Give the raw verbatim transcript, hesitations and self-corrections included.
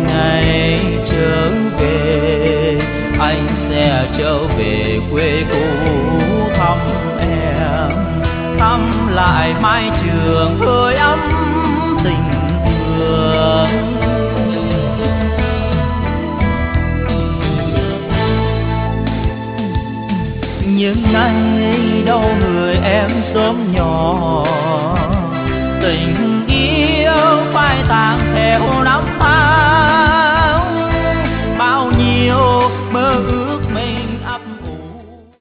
ngày trở về, anh sẽ trở về quê cũ thăm em, thăm lại mái trường hơi ấm tình thương. Nhưng nay đâu người em sớm nhỏ,